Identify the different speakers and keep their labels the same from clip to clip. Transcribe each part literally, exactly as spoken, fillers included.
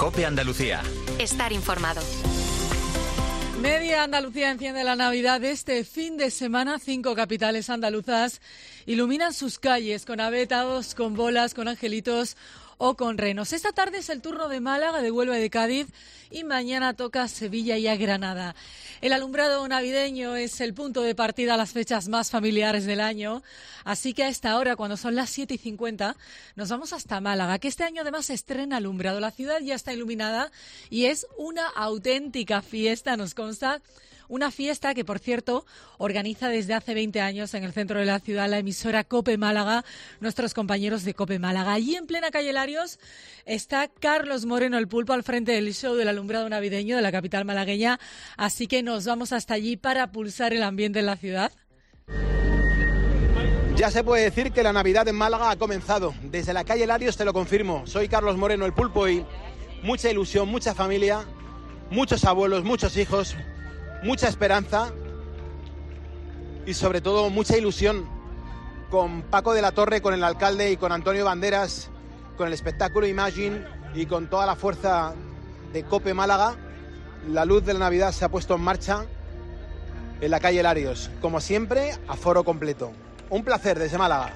Speaker 1: COPE Andalucía.
Speaker 2: Estar informado.
Speaker 3: Media Andalucía enciende la Navidad. Este fin de semana, cinco capitales andaluzas iluminan sus calles con abetos, con bolas, con angelitos o con renos. Esta tarde es el turno de Málaga, de Huelva y de Cádiz, y mañana toca Sevilla y a Granada. El alumbrado navideño es el punto de partida a las fechas más familiares del año, así que a esta hora, cuando son las siete y cincuenta, nos vamos hasta Málaga, que este año además estrena alumbrado. La ciudad ya está iluminada y es una auténtica fiesta, nos consta. Una fiesta que, por cierto, organiza desde hace veinte años en el centro de la ciudad la emisora COPE Málaga, nuestros compañeros de COPE Málaga. Allí en plena calle Larios está Carlos Moreno, el pulpo, al frente del show del alumbrado navideño de la capital malagueña. Así que nos vamos hasta allí para pulsar el ambiente en la ciudad.
Speaker 4: Ya se puede decir que la Navidad en Málaga ha comenzado. Desde la calle Larios te lo confirmo. Soy Carlos Moreno, el pulpo, y mucha ilusión, mucha familia, muchos abuelos, muchos hijos, mucha esperanza y sobre todo mucha ilusión con Paco de la Torre, con el alcalde y con Antonio Banderas, con el espectáculo Imagine y con toda la fuerza de COPE Málaga. La luz de la Navidad se ha puesto en marcha en la calle Larios. Como siempre, aforo completo. Un placer desde Málaga.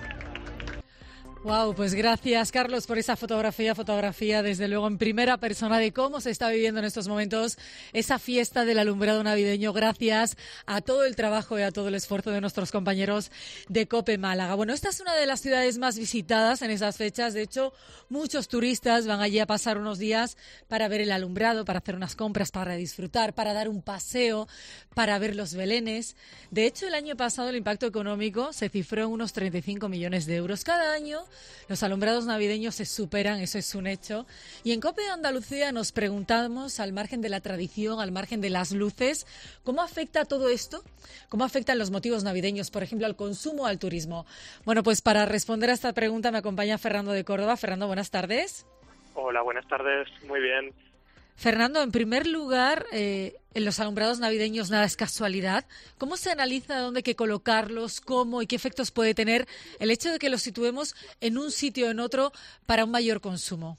Speaker 3: Wow, pues gracias, Carlos, por esa fotografía, fotografía desde luego en primera persona de cómo se está viviendo en estos momentos esa fiesta del alumbrado navideño, gracias a todo el trabajo y a todo el esfuerzo de nuestros compañeros de COPE Málaga. Bueno, esta es una de las ciudades más visitadas en esas fechas. De hecho, muchos turistas van allí a pasar unos días para ver el alumbrado, para hacer unas compras, para disfrutar, para dar un paseo, para ver los belenes. De hecho, el año pasado el impacto económico se cifró en unos treinta y cinco millones de euros. Cada año los alumbrados navideños se superan, eso es un hecho. Y en COPE Andalucía nos preguntamos, al margen de la tradición, al margen de las luces, ¿cómo afecta todo esto? ¿Cómo afectan los motivos navideños, por ejemplo, al consumo o al turismo? Bueno, pues para responder a esta pregunta me acompaña Fernando de Córdoba. Fernando, buenas tardes.
Speaker 5: Hola, buenas tardes. Muy bien.
Speaker 3: Fernando, en primer lugar, eh, en los alumbrados navideños nada es casualidad. ¿Cómo se analiza dónde hay que colocarlos, cómo y qué efectos puede tener el hecho de que los situemos en un sitio o en otro para un mayor consumo?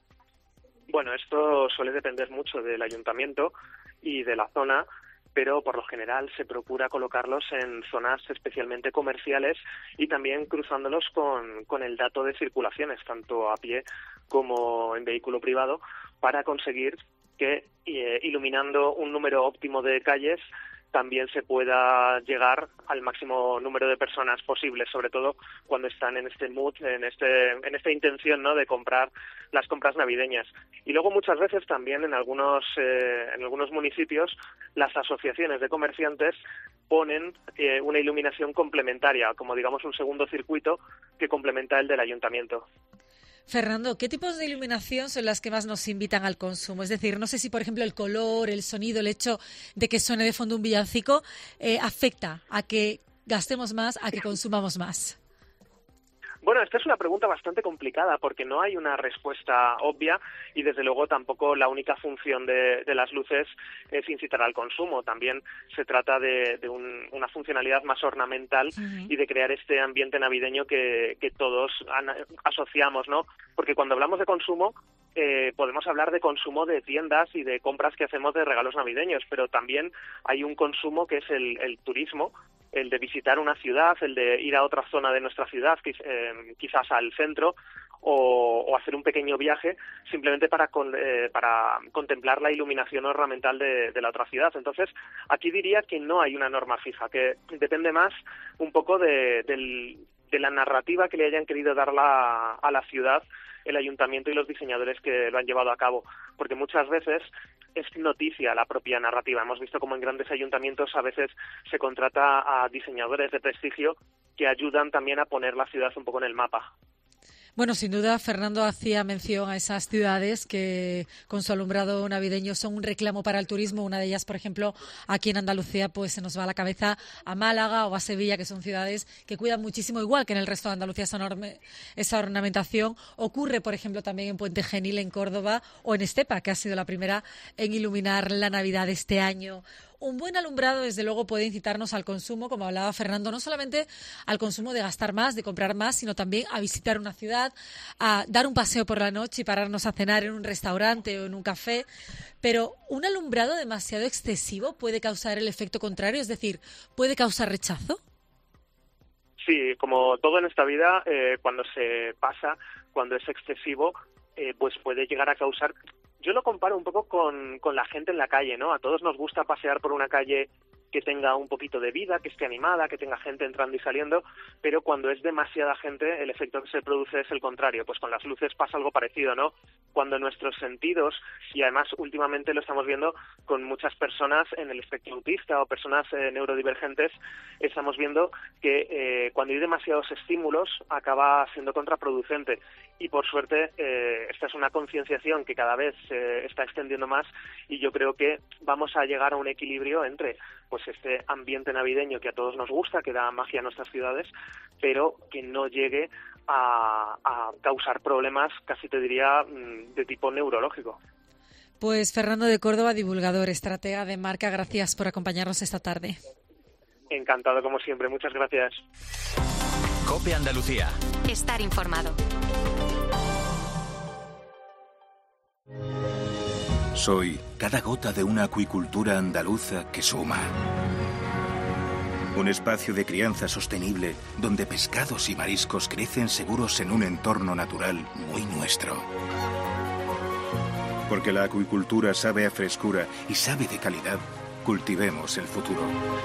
Speaker 5: Bueno, esto suele depender mucho del ayuntamiento y de la zona, pero por lo general se procura colocarlos en zonas especialmente comerciales y también cruzándolos con, con el dato de circulaciones, tanto a pie como en vehículo privado, para conseguir que eh, iluminando un número óptimo de calles también se pueda llegar al máximo número de personas posible, sobre todo cuando están en este mood, en este en esta intención, ¿no?, de comprar las compras navideñas. Y luego muchas veces también en algunos eh, en algunos municipios las asociaciones de comerciantes ponen eh, una iluminación complementaria, como digamos un segundo circuito que complementa el del ayuntamiento.
Speaker 3: Fernando, ¿qué tipos de iluminación son las que más nos invitan al consumo? Es decir, no sé si, por ejemplo, el color, el sonido, el hecho de que suene de fondo un villancico eh, afecta a que gastemos más, a que consumamos más.
Speaker 5: Bueno, esta es una pregunta bastante complicada porque no hay una respuesta obvia y desde luego tampoco la única función de, de las luces es incitar al consumo. También se trata de, de un, una funcionalidad más ornamental uh-huh. y de crear este ambiente navideño que, que todos an- asociamos, ¿no? Porque cuando hablamos de consumo eh, podemos hablar de consumo de tiendas y de compras que hacemos de regalos navideños, pero también hay un consumo que es el, el turismo, el de visitar una ciudad, el de ir a otra zona de nuestra ciudad, eh, quizás al centro, o, o hacer un pequeño viaje simplemente para con, eh, para contemplar la iluminación ornamental de, de la otra ciudad. Entonces, aquí diría que no hay una norma fija, que depende más un poco de, del, de la narrativa que le hayan querido dar la, a la ciudad el ayuntamiento y los diseñadores que lo han llevado a cabo, porque muchas veces es noticia la propia narrativa. Hemos visto cómo en grandes ayuntamientos a veces se contrata a diseñadores de prestigio que ayudan también a poner la ciudad un poco en el mapa.
Speaker 3: Bueno, sin duda, Fernando hacía mención a esas ciudades que con su alumbrado navideño son un reclamo para el turismo. Una de ellas, por ejemplo, aquí en Andalucía, pues se nos va a la cabeza a Málaga o a Sevilla, que son ciudades que cuidan muchísimo, igual que en el resto de Andalucía, esa, enorme, esa ornamentación. Ocurre, por ejemplo, también en Puente Genil, en Córdoba, o en Estepa, que ha sido la primera en iluminar la Navidad este año. Un buen alumbrado, desde luego, puede incitarnos al consumo, como hablaba Fernando, no solamente al consumo de gastar más, de comprar más, sino también a visitar una ciudad, a dar un paseo por la noche y pararnos a cenar en un restaurante o en un café. Pero un alumbrado demasiado excesivo puede causar el efecto contrario, es decir, puede causar rechazo.
Speaker 5: Sí, como todo en esta vida, eh, cuando se pasa, cuando es excesivo, eh, pues puede llegar a causar... Yo lo comparo un poco con, con la gente en la calle, ¿no? A todos nos gusta pasear por una calle que tenga un poquito de vida, que esté animada, que tenga gente entrando y saliendo, pero cuando es demasiada gente, el efecto que se produce es el contrario. Pues con las luces pasa algo parecido, ¿no? Cuando nuestros sentidos, y además últimamente lo estamos viendo con muchas personas en el espectro autista o personas eh, neurodivergentes, estamos viendo que eh, cuando hay demasiados estímulos acaba siendo contraproducente. Y por suerte eh, esta es una concienciación que cada vez se eh, está extendiendo más, y yo creo que vamos a llegar a un equilibrio entre pues este ambiente navideño que a todos nos gusta, que da magia a nuestras ciudades, pero que no llegue a, a causar problemas, casi te diría, de tipo neurológico.
Speaker 3: Pues Fernando de Córdoba, divulgador, estratega de marca, gracias por acompañarnos esta tarde.
Speaker 5: Encantado, como siempre. Muchas gracias.
Speaker 1: COPE Andalucía.
Speaker 2: Estar informado.
Speaker 6: Soy cada gota de una acuicultura andaluza que suma. Un espacio de crianza sostenible donde pescados y mariscos crecen seguros en un entorno natural muy nuestro. Porque la acuicultura sabe a frescura y sabe de calidad, cultivemos el futuro.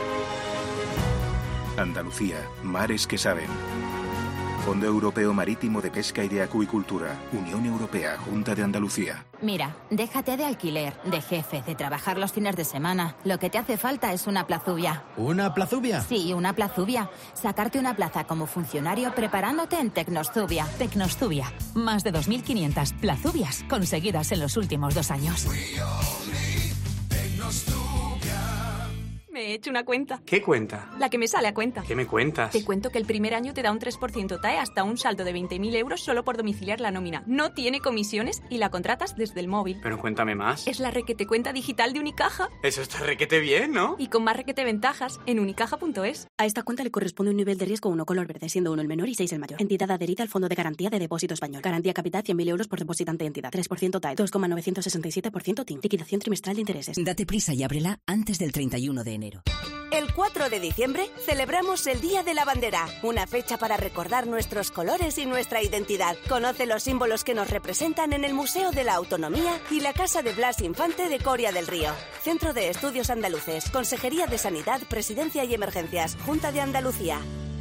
Speaker 6: Andalucía, mares que saben. Fondo Europeo Marítimo de Pesca y de Acuicultura. Unión Europea, Junta de Andalucía.
Speaker 7: Mira, déjate de alquiler, de jefe, de trabajar los fines de semana. Lo que te hace falta es una plazubia.
Speaker 8: ¿Una plazubia?
Speaker 7: Sí, una plazubia. Sacarte una plaza como funcionario preparándote en Tecnostubia.
Speaker 9: Tecnostubia. Más de dos mil quinientas plazubias conseguidas en los últimos dos años.
Speaker 10: Me he hecho una cuenta.
Speaker 11: ¿Qué cuenta?
Speaker 10: La que me sale a cuenta.
Speaker 11: ¿Qué me cuentas?
Speaker 10: Te cuento que el primer año te da un tres por ciento T A E hasta un saldo de veinte mil euros solo por domiciliar la nómina. No tiene comisiones y la contratas desde el móvil.
Speaker 11: Pero cuéntame más.
Speaker 10: Es la requete cuenta digital de Unicaja.
Speaker 11: Eso está requete bien, ¿no?
Speaker 10: Y con más requete ventajas en unicaja punto es.
Speaker 12: A esta cuenta le corresponde un nivel de riesgo uno color verde, siendo uno el menor y seis el mayor. Entidad adherida al Fondo de Garantía de Depósito Español. Garantía capital cien mil euros por depositante entidad. tres por ciento T A E. dos coma novecientos sesenta y siete por ciento T I N. Liquidación trimestral de intereses.
Speaker 13: Date prisa y ábrela antes del treinta y uno de enero.
Speaker 14: El cuatro de diciembre celebramos el Día de la Bandera, una fecha para recordar nuestros colores y nuestra identidad. Conoce los símbolos que nos representan en el Museo de la Autonomía y la Casa de Blas Infante de Coria del Río. Centro de Estudios Andaluces, Consejería de Sanidad, Presidencia y Emergencias, Junta de Andalucía.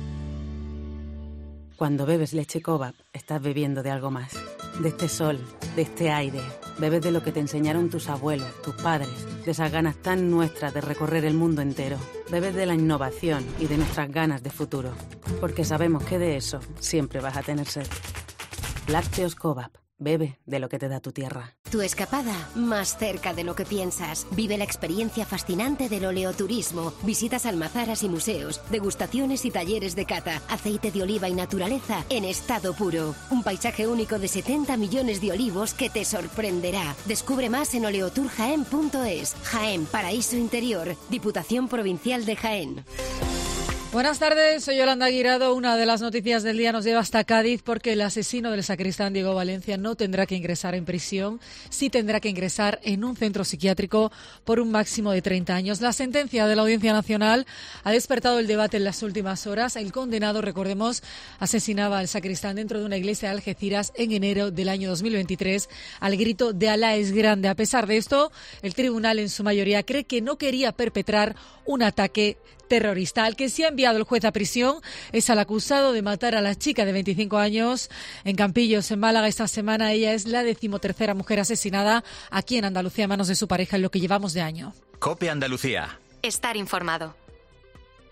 Speaker 15: Cuando bebes leche Cobap, estás bebiendo de algo más. De este sol, de este aire. Bebes de lo que te enseñaron tus abuelos, tus padres. De esas ganas tan nuestras de recorrer el mundo entero. Bebes de la innovación y de nuestras ganas de futuro. Porque sabemos que de eso siempre vas a tener sed. Lácteos Cobap. Bebe de lo que te da tu tierra.
Speaker 16: Tu escapada más cerca de lo que piensas. Vive la experiencia fascinante del oleoturismo. Visitas almazaras y museos, degustaciones y talleres de cata. Aceite de oliva y naturaleza en estado puro. Un paisaje único de setenta millones de olivos que te sorprenderá. Descubre más en oleotour jaén punto es. Jaén, paraíso interior. Diputación Provincial de Jaén.
Speaker 3: Buenas tardes, soy Yolanda Guirado. Una de las noticias del día nos lleva hasta Cádiz porque el asesino del sacristán Diego Valencia no tendrá que ingresar en prisión, sí tendrá que ingresar en un centro psiquiátrico por un máximo de treinta años. La sentencia de la Audiencia Nacional ha despertado el debate en las últimas horas. El condenado, recordemos, asesinaba al sacristán dentro de una iglesia de Algeciras en enero del año dos mil veintitrés al grito de Alá es grande. A pesar de esto, el tribunal en su mayoría cree que no quería perpetrar un ataque terrorista. Al que se ha enviado el juez a prisión es al acusado de matar a la chica de veinticinco años en Campillos, en Málaga. Esta semana ella es la decimotercera mujer asesinada aquí en Andalucía a manos de su pareja en lo que llevamos de año.
Speaker 1: COPE Andalucía.
Speaker 2: Estar informado.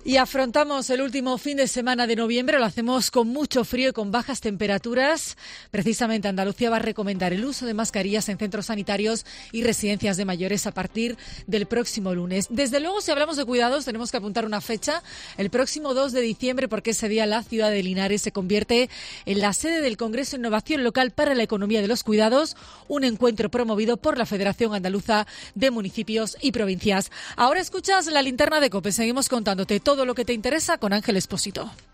Speaker 3: Y afrontamos el último fin de semana de noviembre, lo hacemos con mucho frío y con bajas temperaturas. Precisamente Andalucía va a recomendar el uso de mascarillas en centros sanitarios y residencias de mayores a partir del próximo lunes. Desde luego, si hablamos de cuidados, tenemos que apuntar una fecha, el próximo dos de diciembre, porque ese día la ciudad de Linares se convierte en la sede del Congreso Innovación Local para la Economía de los Cuidados, un encuentro promovido por la Federación Andaluza de Municipios y Provincias. Ahora escuchas la linterna de COPE, seguimos contándote todo todo lo que te interesa con Ángel Expósito.